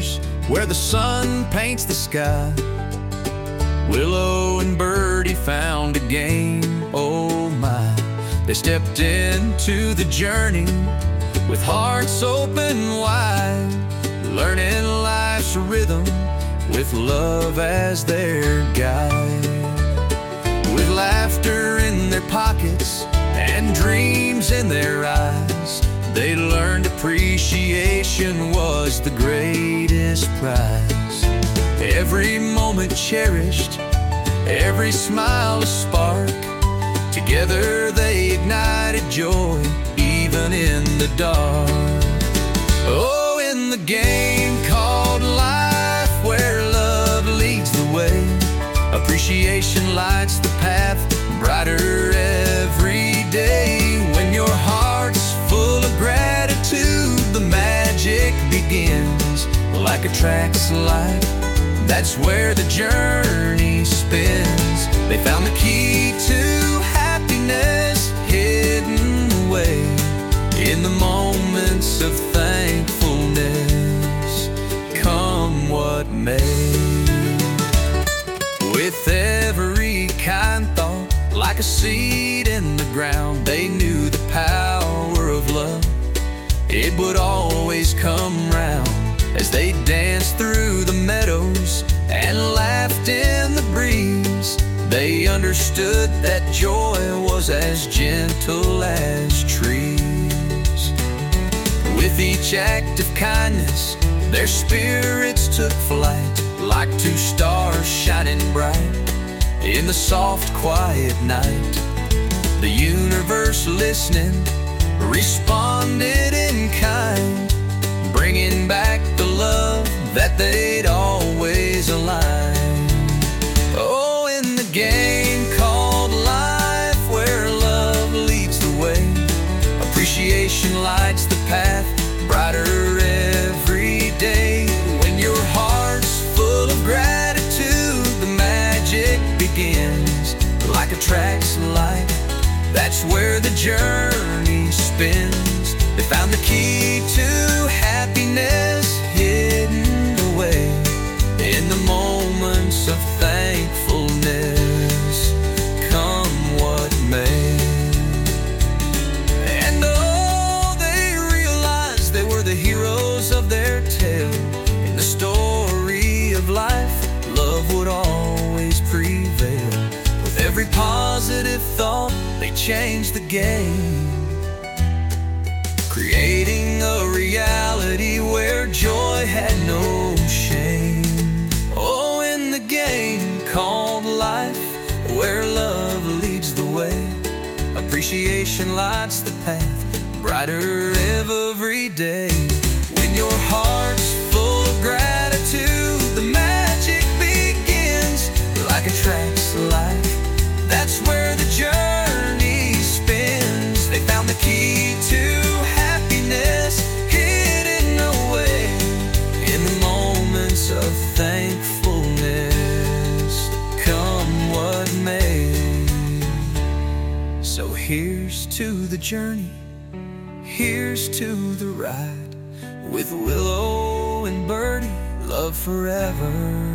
meadows where the sun paints the sky, Willow and Birdie found a game, oh my. They stepped into the journey with hearts open wide, learning life's rhythm with love as their guide. With laughter in their pockets and dreams in their eyes, they learned appreciation was the greatest prize. Every moment cherished, every smile a spark. Together they ignited joy, even in the dark. Oh, in the game called life, where love leads the way, appreciation lights the path brighter every day. When your heart's full of gratitude, the magic begins. Like a track's light, that's where the journey spins. They found the key to happiness hidden away in the moments of thankfulness, come what may. With every kind thought, like a seed in the ground, they knew the power of love, it would always come round. As they danced through the meadows and laughed in the breeze, they understood that joy was as gentle as trees. With each act of kindness, their spirits took flight, like two stars shining bright in the soft, quiet night. The universe, listening, responded in kind, bringing back the love that they'd always aligned. Oh, in the game called life, where love leads the way, appreciation lights the path brighter every day. When your heart's full of gratitude, the magic begins. Like a track's light, that's where the journey spins. They found the key to happiness hidden away in the moments of thankfulness, come what may. And oh, they realized they were the heroes of their tale. In the story of life, love would always prevail. With every positive thought, they changed the game, creating a reality where joy had no shame. Oh, in the game called life, where love leads the way, appreciation lights the path brighter every day. When your heart's full of gratitude, the magic begins. Like a track's light, that's where the journey spins. They found the key to happiness hidden away in the moments of thankfulness, come what may. So here's to the journey, here's to the ride, with Willow and Birdie, love forever.